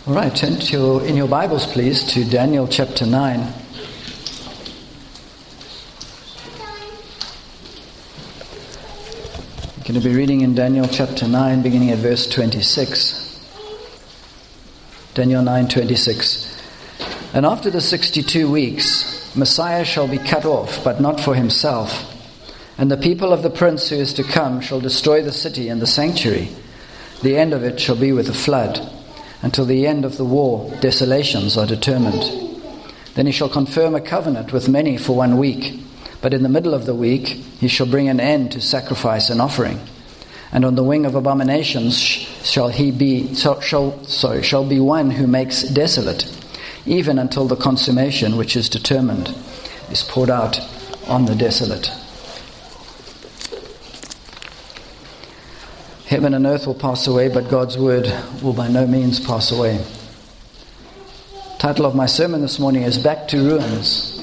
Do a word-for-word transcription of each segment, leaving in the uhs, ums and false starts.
All right, turn to your, in your Bibles, please, to Daniel chapter nine. We're going to be reading in Daniel chapter nine, beginning at verse twenty-six. Daniel nine twenty-six. And after the sixty-two weeks, Messiah shall be cut off, but not for himself. And the people of the prince who is to come shall destroy the city and the sanctuary. The end of it shall be with a flood. Until the end of the war, desolations are determined. Then he shall confirm a covenant with many for one week. But in the middle of the week, he shall bring an end to sacrifice and offering. And on the wing of abominations shall he be, shall, sorry, shall be one who makes desolate, even until the consummation which is determined is poured out on the desolate. Heaven and earth will pass away, but God's word will by no means pass away. The title of my sermon this morning is Back to Ruins.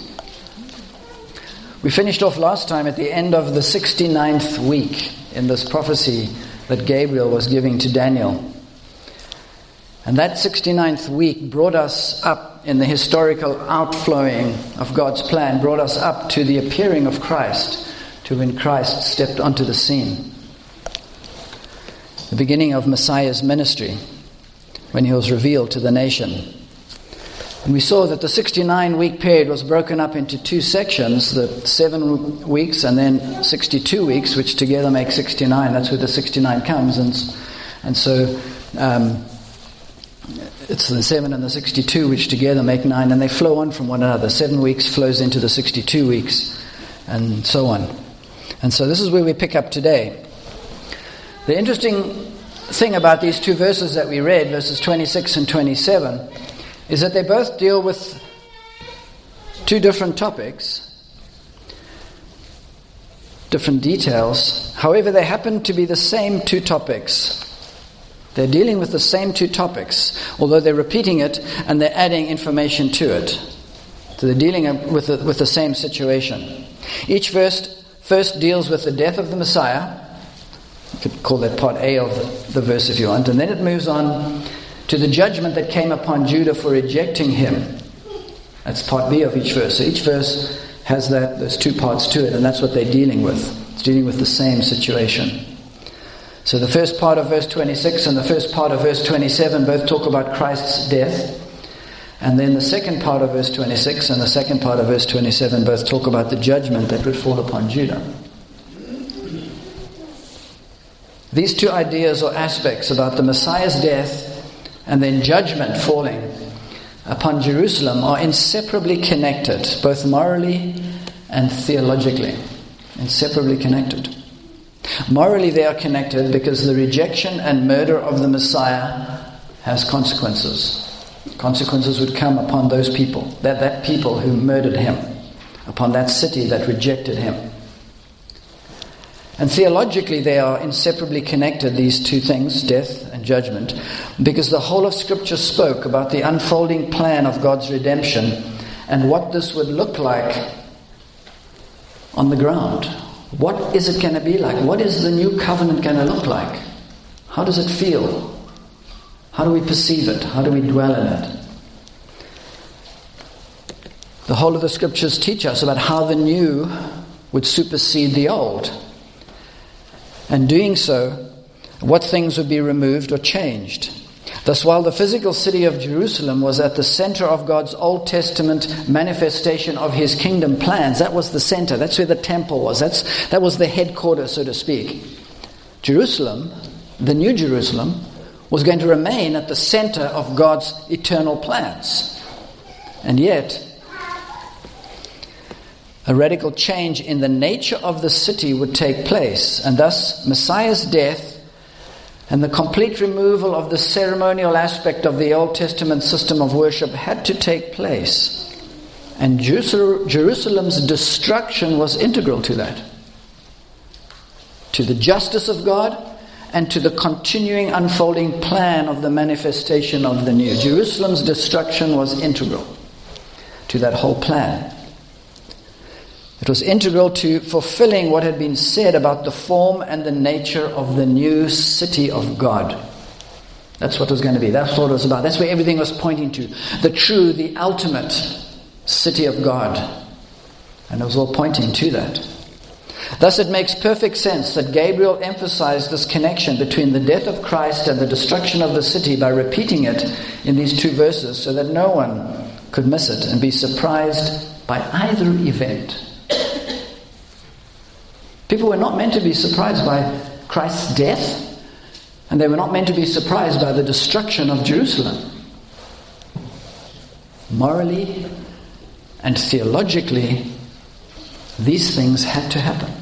We finished off last time at the end of the sixty-ninth week in this prophecy that Gabriel was giving to Daniel. And that sixty-ninth week brought us up in the historical outflowing of God's plan, brought us up to the appearing of Christ, to when Christ stepped onto the scene. The beginning of Messiah's ministry, when he was revealed to the nation. And we saw that the sixty-nine week period was broken up into two sections, the seven weeks and then sixty-two weeks, which together make sixty-nine. That's where the sixty-nine comes. And, and so um, it's the seven and the sixty-two, which together make nine, and they flow on from one another. Seven weeks flows into the sixty-two weeks, and so on. And so this is where we pick up today. The interesting thing about these two verses that we read, verses twenty-six and twenty-seven, is that they both deal with two different topics, different details. However, they happen to be the same two topics. They're dealing with the same two topics, although they're repeating it and they're adding information to it. So they're dealing with the, with the same situation. Each verse first deals with the death of the Messiah. You could call that part A of the verse if you want. And then it moves on to the judgment that came upon Judah for rejecting him. That's part B of each verse. So each verse has that. There's two parts to it, and that's what they're dealing with. It's dealing with the same situation. So the first part of verse twenty-six and the first part of verse twenty-seven both talk about Christ's death. And then the second part of verse twenty-six and the second part of verse twenty-seven both talk about the judgment that would fall upon Judah. These two ideas or aspects about the Messiah's death and then judgment falling upon Jerusalem are inseparably connected, both morally and theologically. Inseparably connected. Morally they are connected because the rejection and murder of the Messiah has consequences. Consequences would come upon those people, that, that people who murdered him, upon that city that rejected him. And theologically, they are inseparably connected, these two things, death and judgment, because the whole of Scripture spoke about the unfolding plan of God's redemption and what this would look like on the ground. What is it going to be like? What is the new covenant going to look like? How does it feel? How do we perceive it? How do we dwell in it? The whole of the Scriptures teach us about how the new would supersede the old. And doing so, what things would be removed or changed. Thus, while the physical city of Jerusalem was at the center of God's Old Testament manifestation of his kingdom plans, that was the center, that's where the temple was, that's that was the headquarters, so to speak. Jerusalem, the new Jerusalem, was going to remain at the center of God's eternal plans. And yet, a radical change in the nature of the city would take place, and thus Messiah's death and the complete removal of the ceremonial aspect of the Old Testament system of worship had to take place. And Jerusalem's destruction was integral to that. To the justice of God and to the continuing unfolding plan of the manifestation of the new. Jerusalem's destruction was integral to that whole plan. It was integral to fulfilling what had been said about the form and the nature of the new city of God. That's what it was going to be. That's what it was about. That's where everything was pointing to. The true, the ultimate city of God. And it was all pointing to that. Thus it makes perfect sense that Gabriel emphasized this connection between the death of Christ and the destruction of the city by repeating it in these two verses so that no one could miss it and be surprised by either event. People were not meant to be surprised by Christ's death, and they were not meant to be surprised by the destruction of Jerusalem. Morally and theologically, these things had to happen.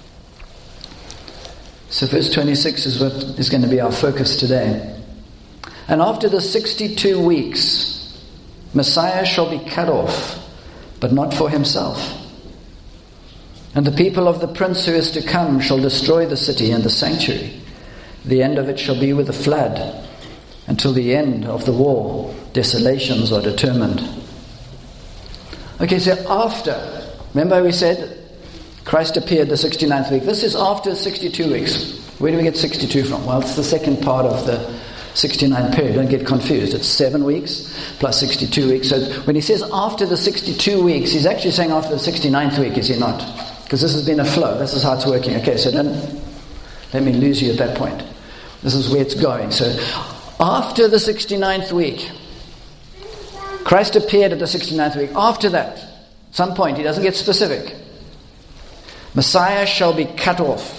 So verse twenty-six is what is going to be our focus today. And after the sixty-two weeks, Messiah shall be cut off, but not for himself. And the people of the prince who is to come shall destroy the city and the sanctuary. The end of it shall be with a flood. Until the end of the war, desolations are determined. Okay, so after, remember we said Christ appeared the sixty-ninth week. This is after sixty-two weeks. Where do we get sixty-two from? Well, it's the second part of the sixty-nine period. Don't get confused. It's seven weeks plus sixty-two weeks. So when he says after the sixty-two weeks, he's actually saying after the sixty-ninth week, is he not? Because this has been a flow. This is how it's working. Okay, so don't let me lose you at that point. This is where it's going. So after the sixty-ninth week, Christ appeared at the sixty-ninth week. After that, some point, he doesn't get specific, Messiah shall be cut off.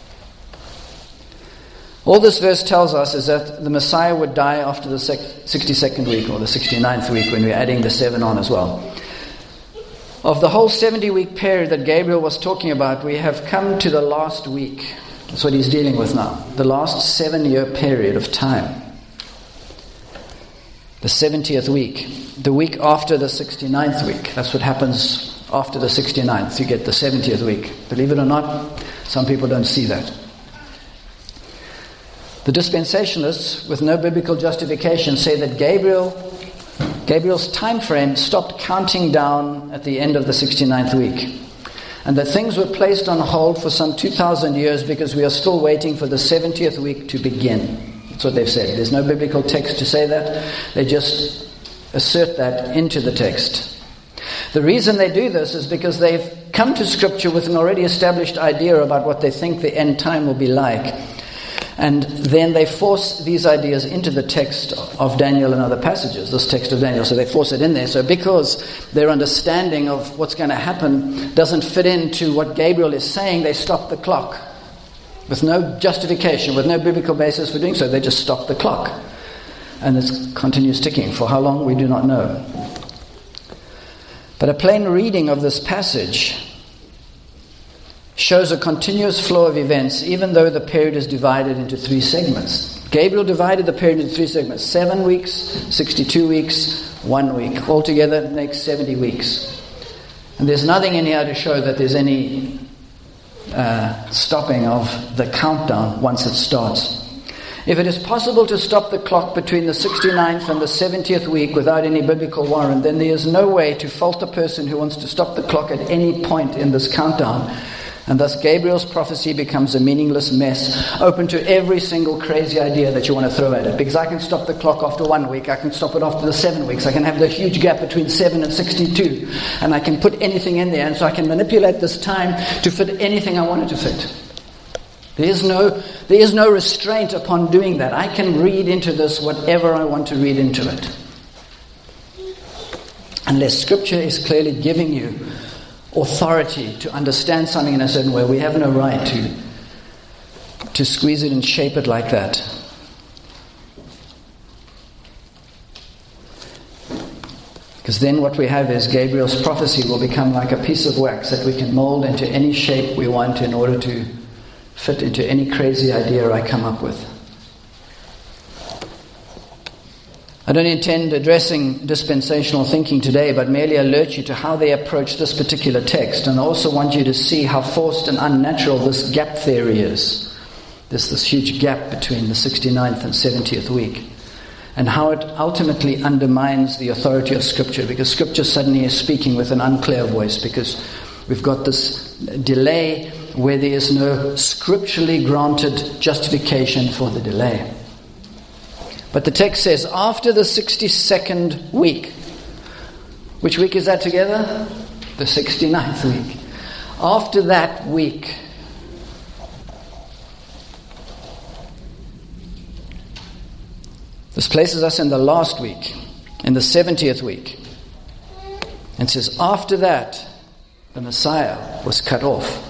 All this verse tells us is that the Messiah would die after the sixty-second week, or the sixty-ninth week, when we're adding the seven on as well. Of the whole seventy-week period that Gabriel was talking about, we have come to the last week. That's what he's dealing with now. The last seven-year period of time. The seventieth week. The week after the sixty-ninth week. That's what happens after the sixty-ninth. You get the seventieth week. Believe it or not, some people don't see that. The dispensationalists, with no biblical justification, say that Gabriel, Gabriel's time frame stopped counting down at the end of the sixty-ninth week. And that things were placed on hold for some two thousand years because we are still waiting for the seventieth week to begin. That's what they've said. There's no biblical text to say that. They just assert that into the text. The reason they do this is because they've come to Scripture with an already established idea about what they think the end time will be like. And then they force these ideas into the text of Daniel and other passages, this text of Daniel. So they force it in there. So because their understanding of what's going to happen doesn't fit into what Gabriel is saying, they stop the clock. With no justification, with no biblical basis for doing so, they just stop the clock. And it continues ticking. For how long, we do not know. But a plain reading of this passage shows a continuous flow of events, even though the period is divided into three segments. Gabriel divided the period into three segments. Seven weeks, sixty-two weeks, one week. Altogether it makes seventy weeks. And there's nothing in here to show that there's any uh, stopping of the countdown once it starts. If it is possible to stop the clock between the sixty-ninth and the seventieth week without any biblical warrant, then there is no way to fault a person who wants to stop the clock at any point in this countdown. And thus Gabriel's prophecy becomes a meaningless mess, open to every single crazy idea that you want to throw at it. Because I can stop the clock after one week, I can stop it after the seven weeks, I can have the huge gap between seven and sixty-two, and I can put anything in there, and so I can manipulate this time to fit anything I want it to fit. There is no, there is no restraint upon doing that. I can read into this whatever I want to read into it. Unless Scripture is clearly giving you authority to understand something in a certain way, we have no right to to squeeze it and shape it like that. Because then what we have is Gabriel's prophecy will become like a piece of wax that we can mold into any shape we want in order to fit into any crazy idea I come up with. I don't intend addressing dispensational thinking today, but merely alert you to how they approach this particular text, and I also want you to see how forced and unnatural this gap theory is. There's this huge gap between the sixty-ninth and seventieth week, and how it ultimately undermines the authority of Scripture, because Scripture suddenly is speaking with an unclear voice, because we've got this delay where there is no scripturally granted justification for the delay. But the text says, after the sixty-second week. Which week is that together? The sixty-ninth week. After that week, this places us in the last week, in the seventieth week. And says, after that, the Messiah was cut off.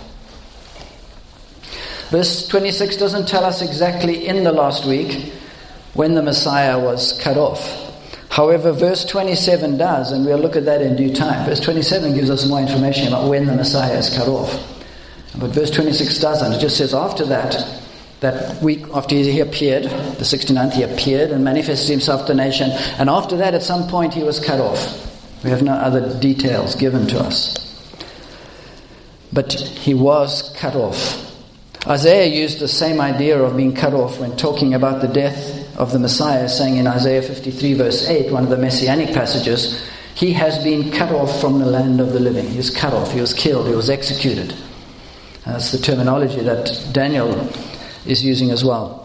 Verse twenty-six doesn't tell us exactly in the last week when the Messiah was cut off. However, verse twenty-seven does, and we'll look at that in due time. Verse twenty-seven gives us more information about when the Messiah is cut off. But verse twenty-six doesn't. It just says after that, that week after he appeared, the sixty-ninth, he appeared and manifested himself to the nation. And after that, at some point, he was cut off. We have no other details given to us. But he was cut off. Isaiah used the same idea of being cut off when talking about the death of the Messiah, saying in Isaiah fifty-three verse eight, one of the messianic passages, he has been cut off from the land of the living. He was cut off, he was killed, he was executed. And that's the terminology that Daniel is using as well.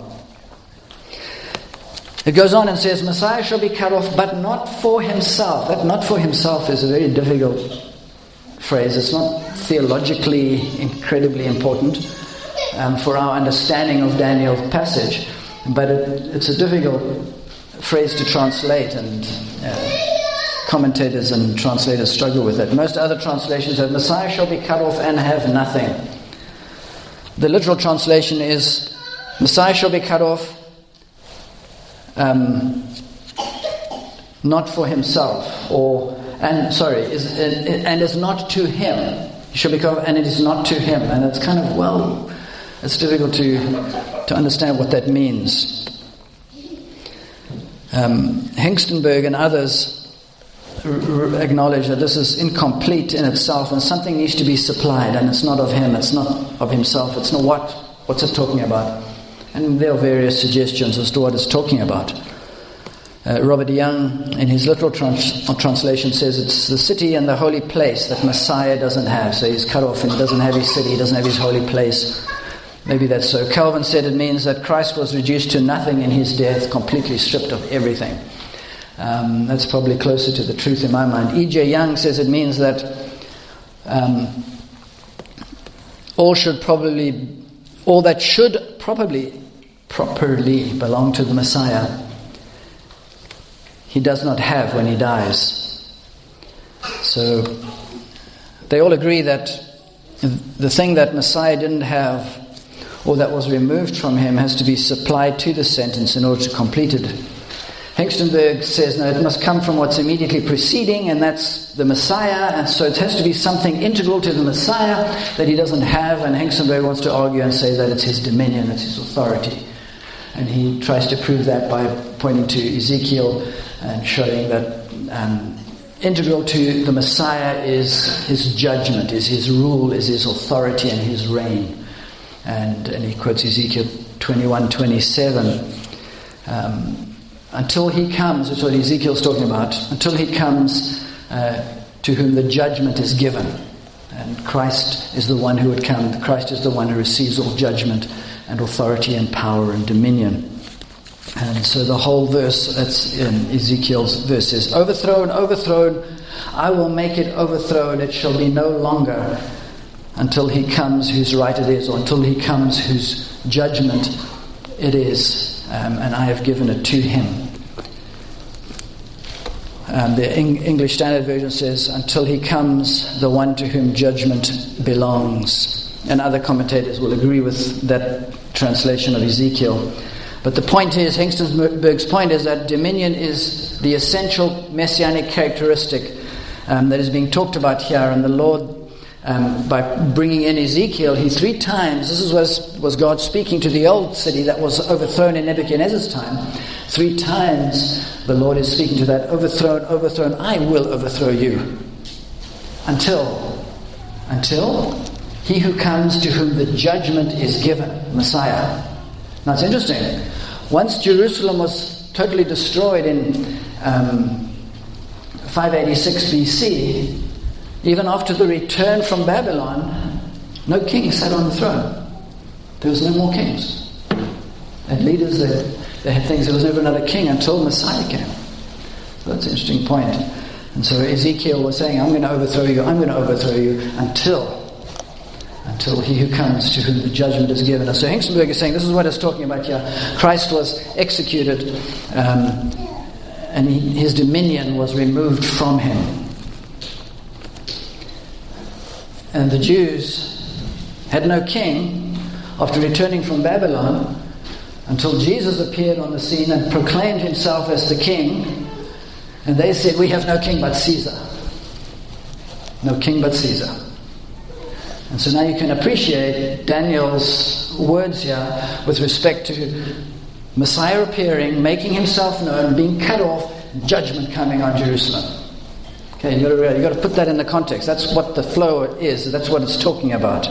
It goes on and says, Messiah shall be cut off, but not for himself. That not for himself is a very difficult phrase. It's not theologically incredibly important um, for our understanding of Daniel's passage, but it, it's a difficult phrase to translate, and uh, commentators and translators struggle with it. Most other translations have Messiah shall be cut off and have nothing. The literal translation is Messiah shall be cut off Um, not for himself, or and sorry, is and is not to him. He shall be cut off, and it is not to him. And it's kind of well, it's difficult to to understand what that means. Um, Hengstenberg and others r- r- acknowledge that this is incomplete in itself, and something needs to be supplied, and it's not of him. It's not of himself. It's not what. What's it talking about? And there are various suggestions as to what it's talking about. Uh, Robert Young, in his literal trans- translation, says it's the city and the holy place that Messiah doesn't have. So he's cut off and he doesn't have his city, he doesn't have his holy place. Maybe that's so. Calvin said it means that Christ was reduced to nothing in his death, completely stripped of everything. Um, that's probably closer to the truth in my mind. E J Young says it means that um, all should probably, all that should probably properly belong to the Messiah, he does not have when he dies. So they all agree that the thing that Messiah didn't have, or that was removed from him, has to be supplied to the sentence in order to complete it. Hengstenberg says, no, it must come from what's immediately preceding, and that's the Messiah, and so it has to be something integral to the Messiah that he doesn't have, and Hengstenberg wants to argue and say that it's his dominion, it's his authority. And he tries to prove that by pointing to Ezekiel and showing that um, integral to the Messiah is his judgment, is his rule, is his authority and his reign. And, and he quotes Ezekiel twenty-one twenty-seven. Um, until he comes, that's what Ezekiel's talking about, until he comes uh, to whom the judgment is given. And Christ is the one who would come. Christ is the one who receives all judgment and authority and power and dominion. And so the whole verse that's in Ezekiel's verse is, overthrown, overthrown, I will make it overthrown, it shall be no longer until he comes whose right it is, or until he comes whose judgment it is, um, and I have given it to him. Um, the Eng- English Standard Version says, until he comes, the one to whom judgment belongs. And other commentators will agree with that translation of Ezekiel. But the point is, Hengstenberg's point is that dominion is the essential messianic characteristic um, that is being talked about here. And the Lord, um, by bringing in Ezekiel, he three times, this is was, was God speaking to the old city that was overthrown in Nebuchadnezzar's time. Three times the Lord is speaking to that, overthrown, overthrown, I will overthrow you. Until, until... he who comes to whom the judgment is given, Messiah. Now it's interesting. Once Jerusalem was totally destroyed in um, five eighty-six B C, even after the return from Babylon, no king sat on the throne. There was no more kings. And leaders that they had things, there was never another king until Messiah came. So that's an interesting point. And so Ezekiel was saying, I'm going to overthrow you, I'm going to overthrow you until until he who comes to whom the judgment is given. And so Hengstenberg is saying, this is what it's talking about here. Christ was executed um, and he, his dominion was removed from him. And the Jews had no king after returning from Babylon until Jesus appeared on the scene and proclaimed himself as the king. And they said, we have no king but Caesar. No king but Caesar. And so now you can appreciate Daniel's words here with respect to Messiah appearing, making himself known, being cut off, judgment coming on Jerusalem. Okay, you've got to, you've got to put that in the context. That's what the flow is. That's what it's talking about.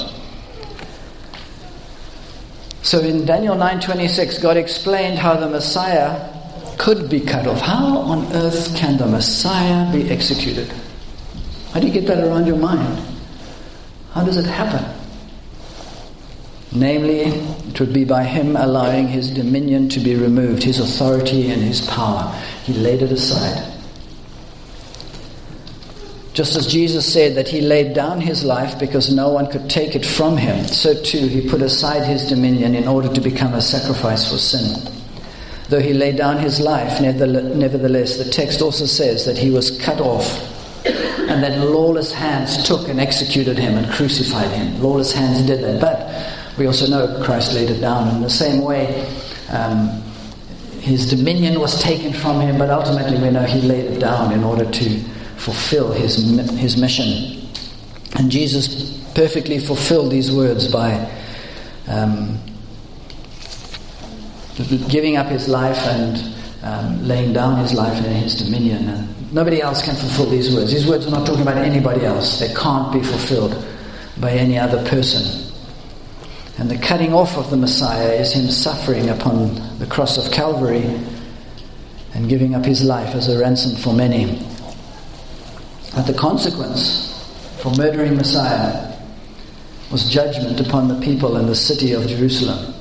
So in Daniel nine twenty-six, God explained how the Messiah could be cut off. How on earth can the Messiah be executed? How do you get that around your mind? How does it happen? Namely, it would be by him allowing his dominion to be removed, his authority and his power. He laid it aside. Just as Jesus said that he laid down his life because no one could take it from him, so too he put aside his dominion in order to become a sacrifice for sin. Though he laid down his life, nevertheless, the text also says that he was cut off and that lawless hands took and executed him and crucified him. Lawless hands did that. But we also know Christ laid it down. In the same way, um, his dominion was taken from him, but ultimately we know he laid it down in order to fulfill his his mission. And Jesus perfectly fulfilled these words by um, giving up his life and um, laying down his life and his dominion. And nobody else can fulfill these words. These words are not talking about anybody else. They can't be fulfilled by any other person. And the cutting off of the Messiah is him suffering upon the cross of Calvary and giving up his life as a ransom for many. But the consequence for murdering Messiah was judgment upon the people in the city of Jerusalem.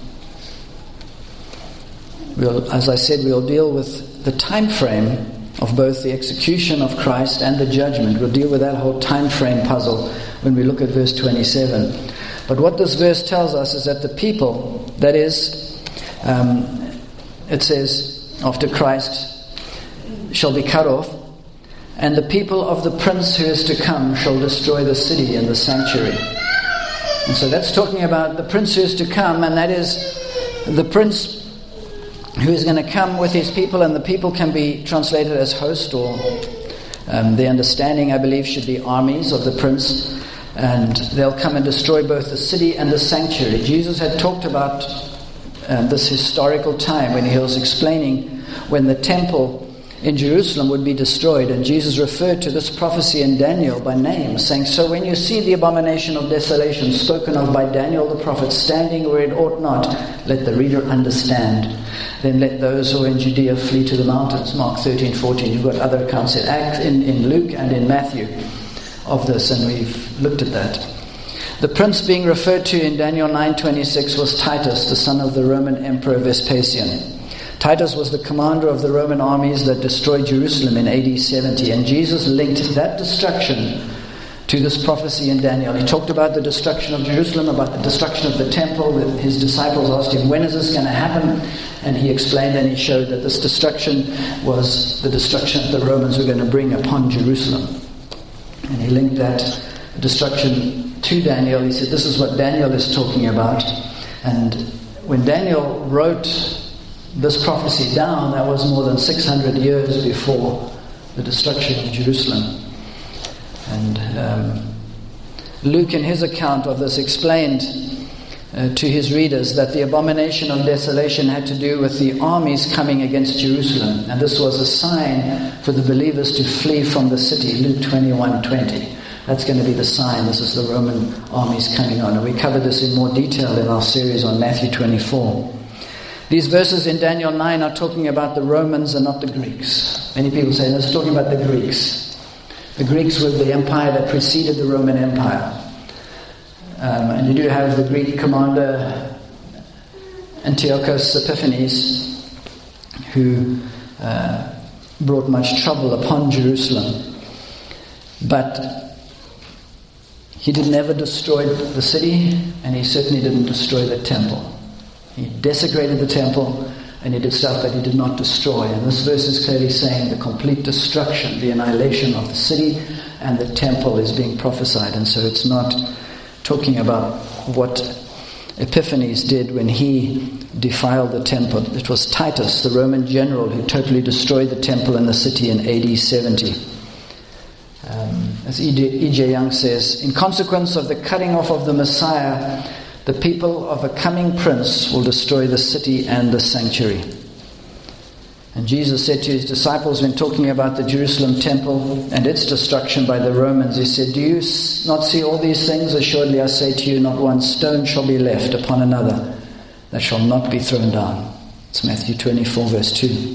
We'll, as I said, we'll deal with the time frame of both the execution of Christ and the judgment. We'll deal with that whole time frame puzzle when we look at verse twenty-seven. But what this verse tells us is that the people, that is, um, it says, after Christ shall be cut off, and the people of the prince who is to come shall destroy the city and the sanctuary. And so that's talking about the prince who is to come, and that is the prince who is going to come with his people, and the people can be translated as host, or um, the understanding, I believe, should be armies of the prince, and they'll come and destroy both the city and the sanctuary. Jesus had talked about um, this historical time when he was explaining when the temple in Jerusalem would be destroyed, and Jesus referred to this prophecy in Daniel by name, saying, so when you see the abomination of desolation spoken of by Daniel the prophet standing where it ought not, let the reader understand. Then let those who are in Judea flee to the mountains. Mark thirteen fourteen. You've got other accounts in, Acts, in, in Luke and in Matthew of this, and we've looked at that. The prince being referred to in Daniel nine twenty-six was Titus, the son of the Roman Emperor Vespasian. Titus was the commander of the Roman armies that destroyed Jerusalem in A D seventy, and Jesus linked that destruction to this prophecy in Daniel. He talked about the destruction of Jerusalem, about the destruction of the temple. His disciples asked him, when is this going to happen? And he explained and he showed that this destruction was the destruction that the Romans were going to bring upon Jerusalem. And he linked that destruction to Daniel. He said, this is what Daniel is talking about. And when Daniel wrote this prophecy down, that was more than six hundred years before the destruction of Jerusalem. And um, Luke, in his account of this, explained uh, to his readers that the abomination of desolation had to do with the armies coming against Jerusalem, and this was a sign for the believers to flee from the city. Luke twenty-one twenty. That's going to be the sign. This is the Roman armies coming on, and we covered this in more detail in our series on Matthew twenty-four. These verses in Daniel nine are talking about the Romans and not the Greeks. Many people say, no, it's talking about the Greeks. The Greeks were the empire that preceded the Roman Empire. Um, and you do have the Greek commander Antiochus Epiphanes, who uh, brought much trouble upon Jerusalem. But he did never destroy the city, and he certainly didn't destroy the temple. He desecrated the temple, and he did stuff that he did not destroy. And this verse is clearly saying the complete destruction, the annihilation of the city and the temple is being prophesied. And so it's not talking about what Epiphanes did when he defiled the temple. It was Titus, the Roman general, who totally destroyed the temple and the city in A D seventy. Um, as E J Young says, in consequence of the cutting off of the Messiah, the people of a coming prince will destroy the city and the sanctuary. And Jesus said to his disciples when talking about the Jerusalem temple and its destruction by the Romans, he said, "Do you not see all these things? Assuredly I say to you, not one stone shall be left upon another that shall not be thrown down." It's Matthew twenty-four verse two.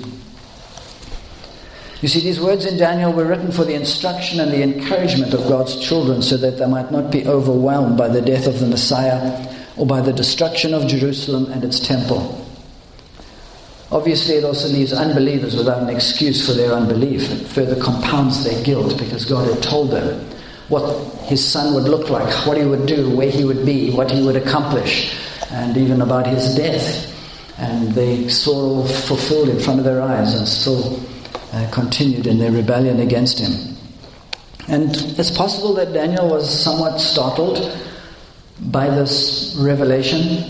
You see, these words in Daniel were written for the instruction and the encouragement of God's children so that they might not be overwhelmed by the death of the Messiah or by the destruction of Jerusalem and its temple. Obviously, it also leaves unbelievers without an excuse for their unbelief. It further compounds their guilt because God had told them what his son would look like, what he would do, where he would be, what he would accomplish, and even about his death. And they saw all fulfilled in front of their eyes and still uh, continued in their rebellion against him. And it's possible that Daniel was somewhat startled by this revelation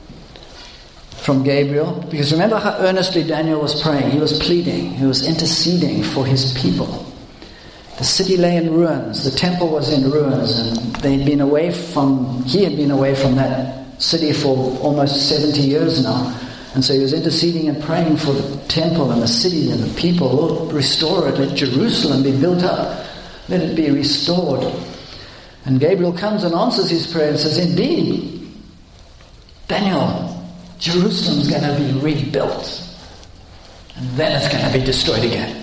from Gabriel, because remember how earnestly Daniel was praying. He was pleading, he was interceding for his people. The city lay in ruins, the temple was in ruins, and they'd been away from, he had been away from that city for almost seventy years now. And so he was interceding and praying for the temple and the city and the people. Lord, restore it, let Jerusalem be built up, let it be restored. And Gabriel comes and answers his prayer and says, indeed, Daniel, Jerusalem's going to be rebuilt, and then it's going to be destroyed again.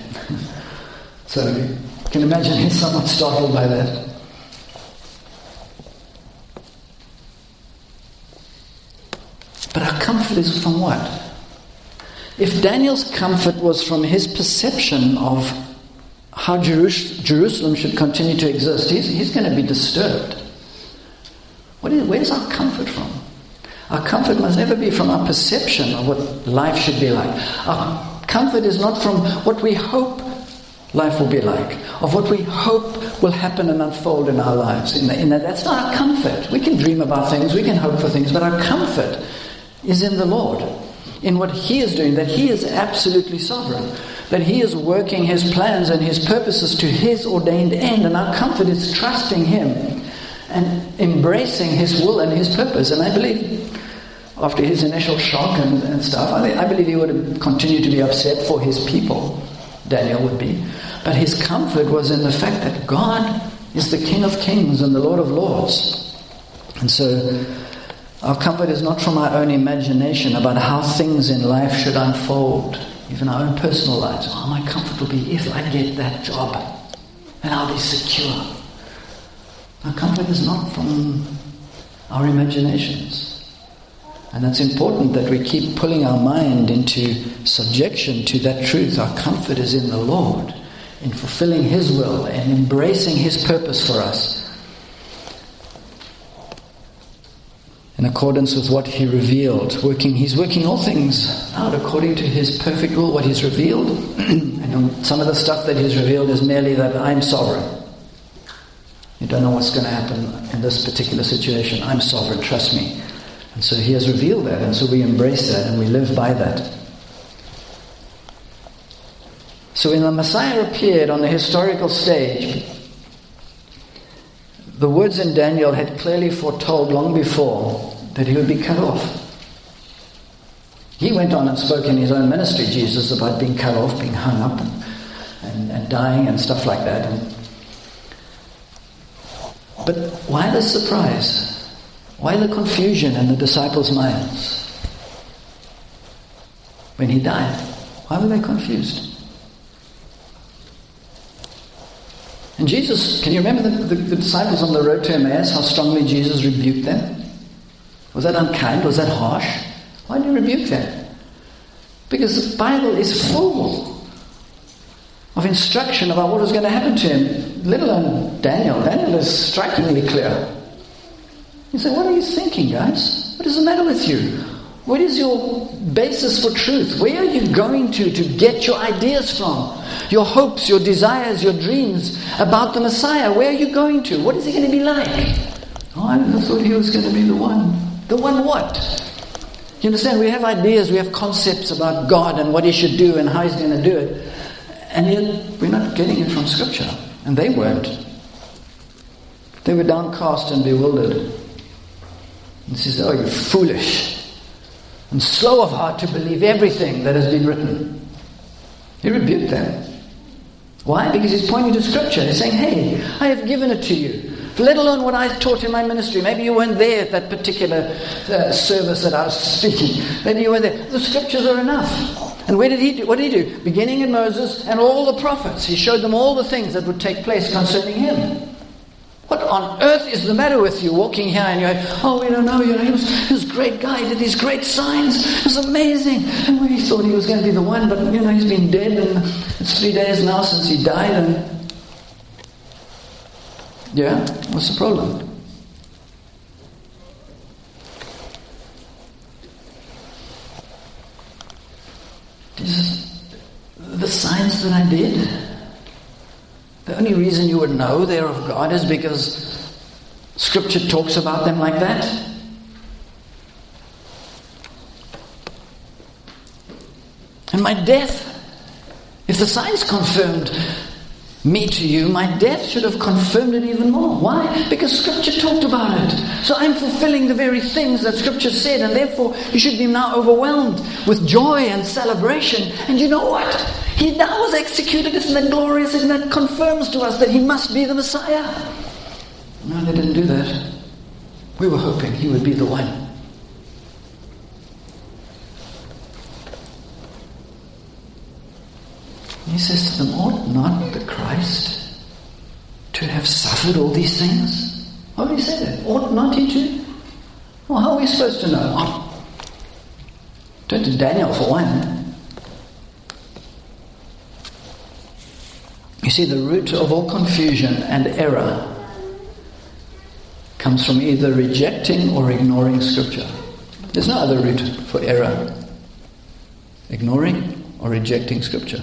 So you can imagine he's somewhat startled by that. But our comfort is from what? If Daniel's comfort was from his perception of how Jerus- Jerusalem should continue to exist, he's, he's going to be disturbed. What is, where's our comfort from? Our comfort must never be from our perception of what life should be like. Our comfort is not from what we hope life will be like, of what we hope will happen and unfold in our lives. In the, in the, that's not our comfort. We can dream about things, we can hope for things, but our comfort is in the Lord, in what He is doing, that He is absolutely sovereign, that He is working His plans and His purposes to His ordained end, and our comfort is trusting Him and embracing His will and His purpose. And I believe after his initial shock and, and stuff, I, I believe he would have continued to be upset for his people. Daniel would be. But his comfort was in the fact that God is the King of Kings and the Lord of Lords. And so our comfort is not from our own imagination about how things in life should unfold, even our own personal lives. Oh, my comfort will be if I get that job, then I'll be secure. Our comfort is not from our imaginations. And it's important that we keep pulling our mind into subjection to that truth. Our comfort is in the Lord, in fulfilling His will and embracing His purpose for us, in accordance with what He revealed. Working, He's working all things out according to His perfect will, what He's revealed. And some of the stuff that He's revealed is merely that I'm sovereign. You don't know what's going to happen in this particular situation. I'm sovereign, trust me. And so He has revealed that, and so we embrace that and we live by that. So when the Messiah appeared on the historical stage, the words in Daniel had clearly foretold long before that He would be cut off. He went on and spoke in His own ministry, Jesus, about being cut off, being hung up and, and, and dying and stuff like that. And, but why the surprise? Why the confusion in the disciples' minds? When He died, why were they confused? And Jesus, can you remember the, the, the disciples on the road to Emmaus, how strongly Jesus rebuked them? Was that unkind? Was that harsh? Why did He rebuke them? Because the Bible is full of instruction about what was going to happen to him, let alone Daniel. Daniel is strikingly clear. You say, what are you thinking, guys? What is the matter with you? What is your basis for truth? Where are you going to to get your ideas from? Your hopes, your desires, your dreams about the Messiah. Where are you going to? What is he going to be like? Oh, I thought he was going to be the one. The one what? You understand? We have ideas, we have concepts about God and what he should do and how he's going to do it. And yet we're not getting it from Scripture. And they weren't. They were downcast and bewildered. And he says, oh, you're foolish and slow of heart to believe everything that has been written. He rebuked them. Why? Because he's pointing to Scripture. He's saying, hey, I have given it to you. Let alone what I taught in my ministry. Maybe you weren't there at that particular uh, service that I was speaking. Maybe you weren't there. The Scriptures are enough. And where did he do? What did he do? Beginning in Moses and all the prophets. He showed them all the things that would take place concerning him. What on earth is the matter with you walking here and you're like, oh, we don't know, you know, he was, he was a great guy, he did these great signs, it was amazing. And we thought he was going to be the one, but you know, he's been dead and it's three days now since he died. And yeah, what's the problem? These are the signs that I did. The only reason you would know they're of God is because Scripture talks about them like that. And my death, if the signs confirmed me to you, my death should have confirmed it even more. Why? Because Scripture talked about it. So I'm fulfilling the very things that Scripture said, and therefore you should be now overwhelmed with joy and celebration. And you know what? He now was executed. Isn't that glorious? Isn't that confirms to us that he must be the Messiah? No, they didn't do that. We were hoping he would be the one. He says to them, ought not the Christ to have suffered all these things? How did he say that? Ought not he to? Well, how are we supposed to know? Oh, turn to Daniel for one. You see, the root of all confusion and error comes from either rejecting or ignoring Scripture. There's no other root for error. Ignoring or rejecting Scripture.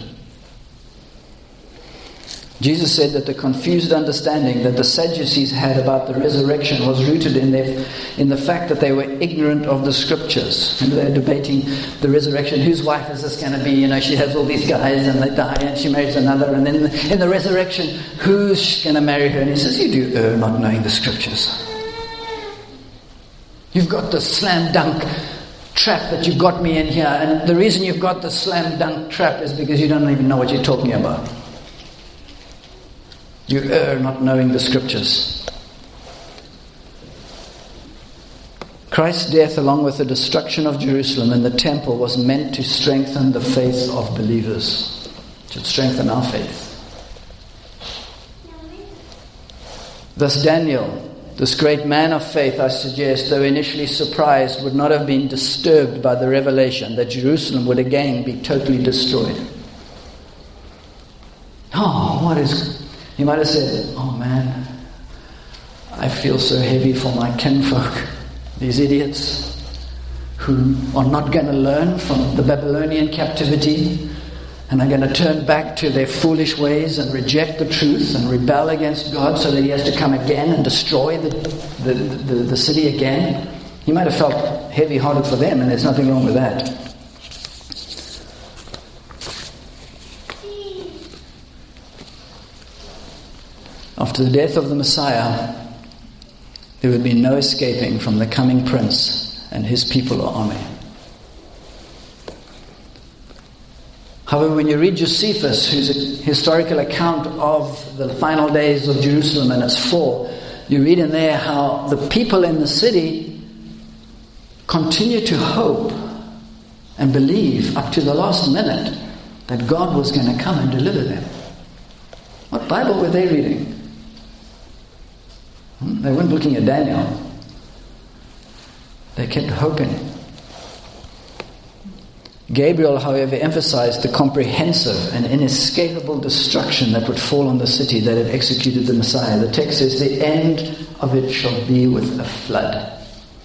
Jesus said that the confused understanding that the Sadducees had about the resurrection was rooted in their, in the fact that they were ignorant of the Scriptures. And they're debating the resurrection. Whose wife is this going to be? You know, she has all these guys and they die and she marries another. And then in the, in the resurrection, who's going to marry her? And he says, you do err not knowing the Scriptures. You've got the slam dunk trap that you got me in here. And the reason you've got the slam dunk trap is because you don't even know what you're talking about. You err not knowing the Scriptures. Christ's death, along with the destruction of Jerusalem and the temple, was meant to strengthen the faith of believers. It should strengthen our faith. Thus Daniel, this great man of faith, I suggest, though initially surprised, would not have been disturbed by the revelation that Jerusalem would again be totally destroyed. Oh, what is... He might have said, oh man, I feel so heavy for my kinfolk, these idiots who are not going to learn from the Babylonian captivity and are going to turn back to their foolish ways and reject the truth and rebel against God so that he has to come again and destroy the, the, the, the city again. He might have felt heavy-hearted for them, and there's nothing wrong with that. After the death of the Messiah, there would be no escaping from the coming prince and his people or army. However, when you read Josephus, whose a historical account of the final days of Jerusalem and its fall, you read in there how the people in the city continue to hope and believe up to the last minute that God was going to come and deliver them. What Bible were they reading? They weren't looking at Daniel. They kept hoping. Gabriel, however, emphasized the comprehensive and inescapable destruction that would fall on the city that had executed the Messiah. The text says, the end of it shall be with a flood.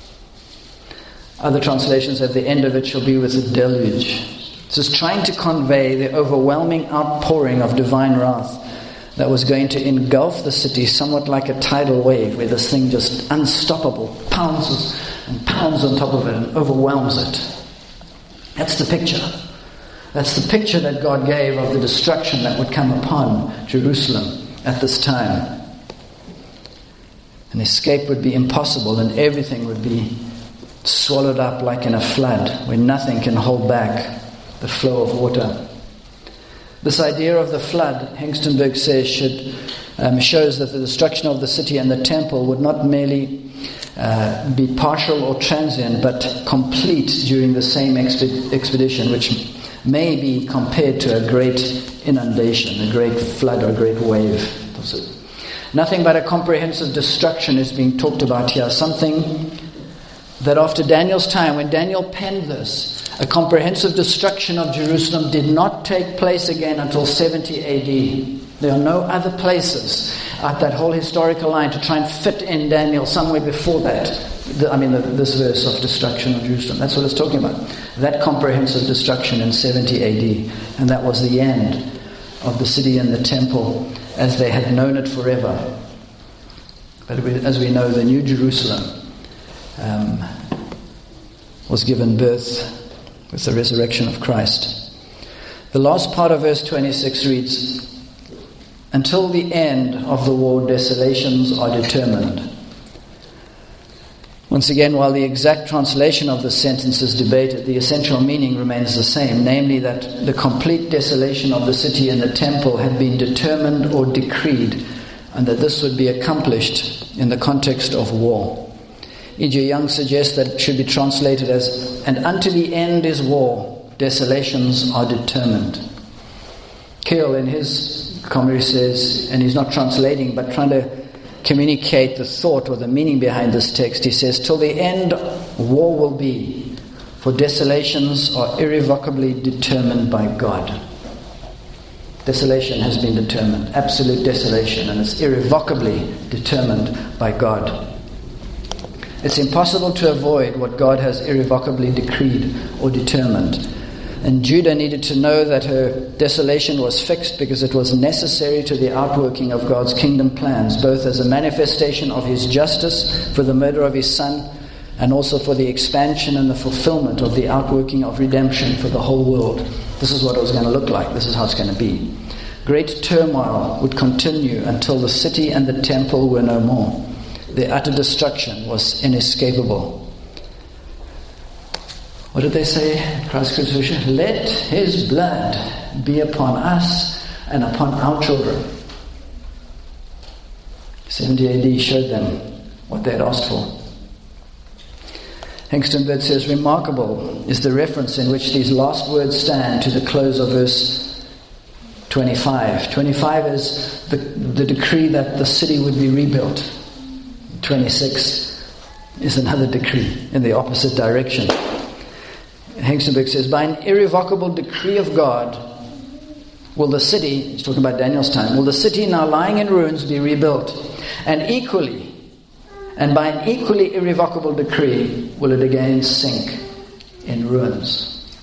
Other translations have, the end of it shall be with a deluge. This is trying to convey the overwhelming outpouring of divine wrath that was going to engulf the city somewhat like a tidal wave, where this thing just unstoppable pounds and pounds on top of it and overwhelms it. That's the picture. That's the picture that God gave of the destruction that would come upon Jerusalem at this time. An escape would be impossible, and everything would be swallowed up like in a flood, where nothing can hold back the flow of water. This idea of the flood, Hengstenberg says, should um, shows that the destruction of the city and the temple would not merely uh, be partial or transient, but complete during the same exp- expedition, which may be compared to a great inundation, a great flood or a great wave. Nothing but a comprehensive destruction is being talked about here. Something that after Daniel's time, when Daniel penned this, a comprehensive destruction of Jerusalem did not take place again until seventy A D. There are no other places at that whole historical line to try and fit in Daniel somewhere before that. The, I mean, the, this verse of destruction of Jerusalem. That's what it's talking about. That comprehensive destruction in seventy A D. And that was the end of the city and the temple as they had known it forever. But as we know, the New Jerusalem um, was given birth with the resurrection of Christ. The last part of verse twenty-six reads, until the end of the war, desolations are determined. Once again, while the exact translation of the sentence is debated, the essential meaning remains the same, namely that the complete desolation of the city and the temple had been determined or decreed, and that this would be accomplished in the context of war. E J Young suggests that it should be translated as, and unto the end is war, desolations are determined. Keel in his commentary says, and he's not translating but trying to communicate the thought or the meaning behind this text, he says, till the end war will be, for desolations are irrevocably determined by God. Desolation has been determined, absolute desolation, and it's irrevocably determined by God. It's impossible to avoid what God has irrevocably decreed or determined. And Judah needed to know that her desolation was fixed because it was necessary to the outworking of God's kingdom plans, both as a manifestation of his justice for the murder of his son and also for the expansion and the fulfillment of the outworking of redemption for the whole world. This is what it was going to look like. This is how it's going to be. Great turmoil would continue until the city and the temple were no more. The utter destruction was inescapable. What did they say at Christ's crucifixion? Let his blood be upon us and upon our children. seventy A D showed them what they had asked for. Hengstenberg says, remarkable is the reference in which these last words stand to the close of verse twenty-five. twenty-five is the, the decree that the city would be rebuilt. twenty-six is another decree in the opposite direction. Hengstenberg says, by an irrevocable decree of God, will the city, he's talking about Daniel's time, will the city now lying in ruins be rebuilt? And equally, and by an equally irrevocable decree, will it again sink in ruins?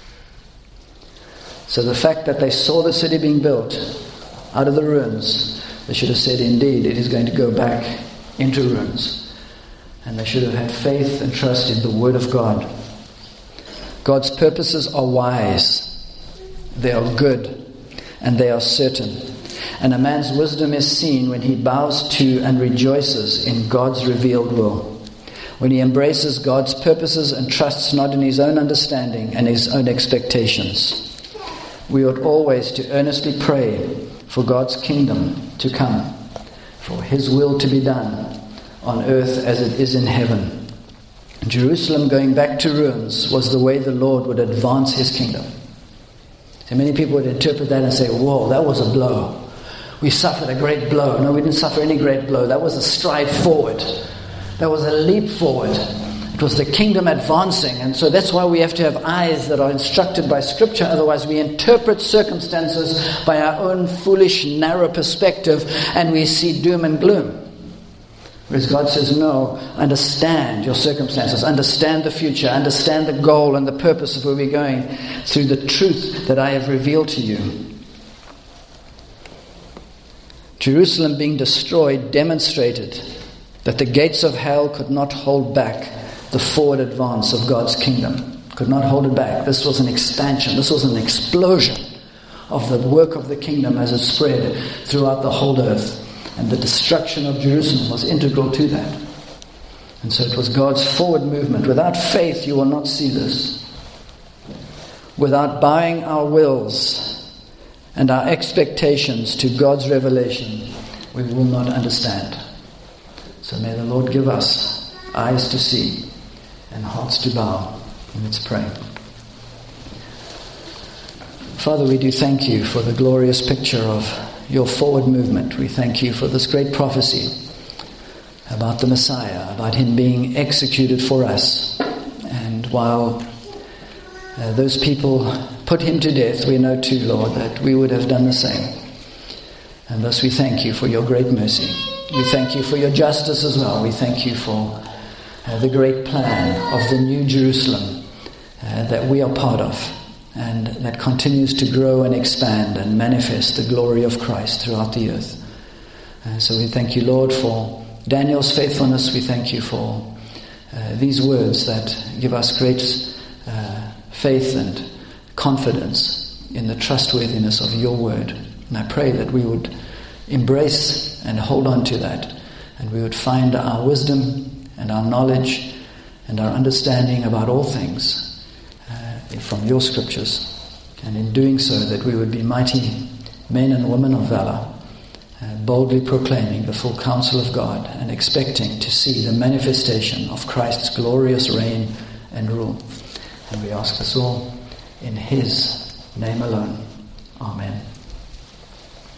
So the fact that they saw the city being built out of the ruins, they should have said, indeed, it is going to go back into ruins. And they should have had faith and trust in the Word of God. God's purposes are wise, they are good, and they are certain. And a man's wisdom is seen when he bows to and rejoices in God's revealed will, when he embraces God's purposes and trusts not in his own understanding and his own expectations. We ought always to earnestly pray for God's kingdom to come, for his will to be done on earth as it is in heaven. Jerusalem going back to ruins was the way the Lord would advance his kingdom. So many people would interpret that and say, whoa, that was a blow. We suffered a great blow. No, we didn't suffer any great blow. That was a stride forward. That was a leap forward. It was the kingdom advancing, and so that's why we have to have eyes that are instructed by Scripture. Otherwise we interpret circumstances by our own foolish, narrow perspective, and we see doom and gloom. Whereas God says, no, understand your circumstances, understand the future, understand the goal and the purpose of where we're going through the truth that I have revealed to you. Jerusalem being destroyed demonstrated that the gates of hell could not hold back the forward advance of God's kingdom. Could not hold it back. This was an expansion. This was an explosion of the work of the kingdom as it spread throughout the whole earth. And the destruction of Jerusalem was integral to that. And so it was God's forward movement. Without faith, you will not see this. Without bowing our wills and our expectations to God's revelation, we will not understand. So may the Lord give us eyes to see and hearts to bow. And let's pray. Father, we do thank you for the glorious picture of your forward movement. We thank you for this great prophecy about the Messiah, about him being executed for us. And while uh, those people put him to death, we know too, Lord, that we would have done the same. And thus we thank you for your great mercy. We thank you for your justice as well. We thank you for uh, the great plan of the New Jerusalem uh, that we are part of, and that continues to grow and expand and manifest the glory of Christ throughout the earth. And so we thank you, Lord, for Daniel's faithfulness. We thank you for uh, these words that give us great uh, faith and confidence in the trustworthiness of your word. And I pray that we would embrace and hold on to that, and we would find our wisdom and our knowledge and our understanding about all things from your scriptures, and in doing so that we would be mighty men and women of valor, uh, boldly proclaiming the full counsel of God and expecting to see the manifestation of Christ's glorious reign and rule. And we ask this all in his name alone. Amen.